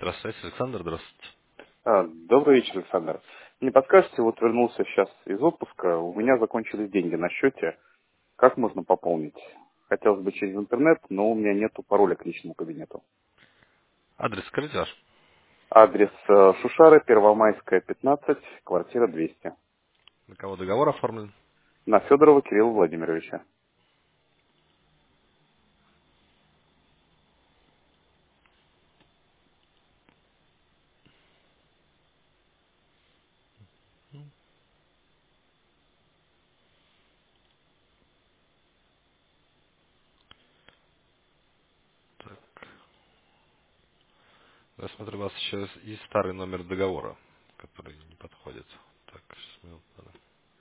Здравствуйте, Александр, здравствуйте. Добрый вечер, Александр. Не подскажете, вот вернулся сейчас из отпуска, у меня закончились деньги на счете. Как можно пополнить? Хотелось бы через интернет, но у меня нету пароля к личному кабинету. Адрес скажите ваш. Адрес Шушары, Первомайская, 15, квартира 200. На кого договор оформлен? На Федорова Кирилла Владимировича. Так, я смотрю, у вас еще есть старый номер договора, который не подходит. Так, сейчас минуту надо.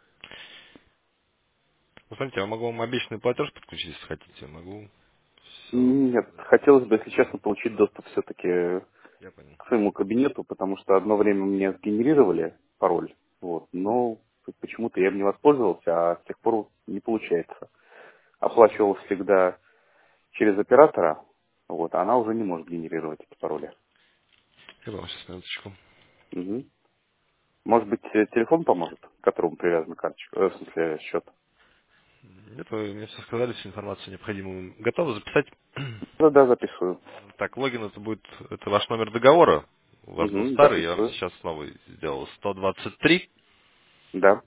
Ну, смотрите, я могу вам обещанный платеж подключить, если хотите. Могу все Нет, сделать. хотелось бы, если честно, получить доступ все-таки Я понял. к своему кабинету, потому что одно время мне сгенерировали пароль, вот, но почему-то я им не воспользовался, а с тех пор не получается. Оплачивал всегда через оператора, вот, а она уже не может генерировать эти пароли. Я вам сейчас минуточку. Мгм. Может быть, телефон поможет, к которому привязана карточка, в смысле, счет? Нет, вы мне все сказали, всю информацию необходимую. Готовы записать? Да, записываю. Так, логин это будет, это ваш номер договора. У вас был Мгм, старый, я вам записываю. сейчас новый сделал. 123 Да,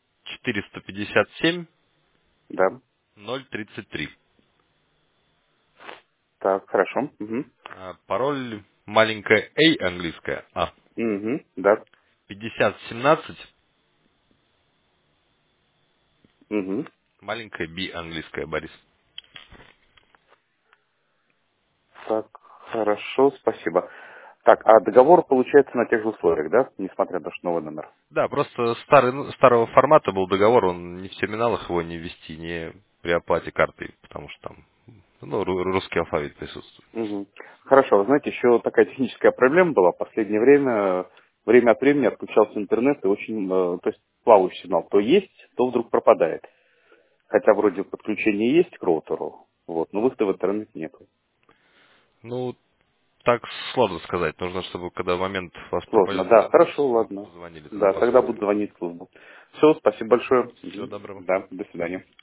457 да. 033. Так, хорошо. Мгм. Пароль маленькая A английская, А. Мгм, да. 5017 Мгм. маленькая B английская, Борис. Так, хорошо, спасибо. Так, а договор получается на тех же условиях, да? Несмотря на наш новый номер. Да, просто старый, старого формата был договор, он не в терминалах его не ввести, не при оплате картой, потому что там русский алфавит присутствует. Мгм. Хорошо, вы знаете, еще такая техническая проблема была. В последнее время от времени отключался интернет и очень, то есть плавающий сигнал то есть, то вдруг пропадает. Хотя вроде подключение есть к роутеру, вот, но выхода в интернет нет. Ну, так сложно сказать. Нужно, чтобы когда в момент у вас Сложно, пропадет да, возможность, хорошо, вы ладно. позвонили, тогда Да, тогда буду посмотрим. звонить в службу. Все, спасибо большое. Всего Мгм. доброго. Да, до До свидания. свидания.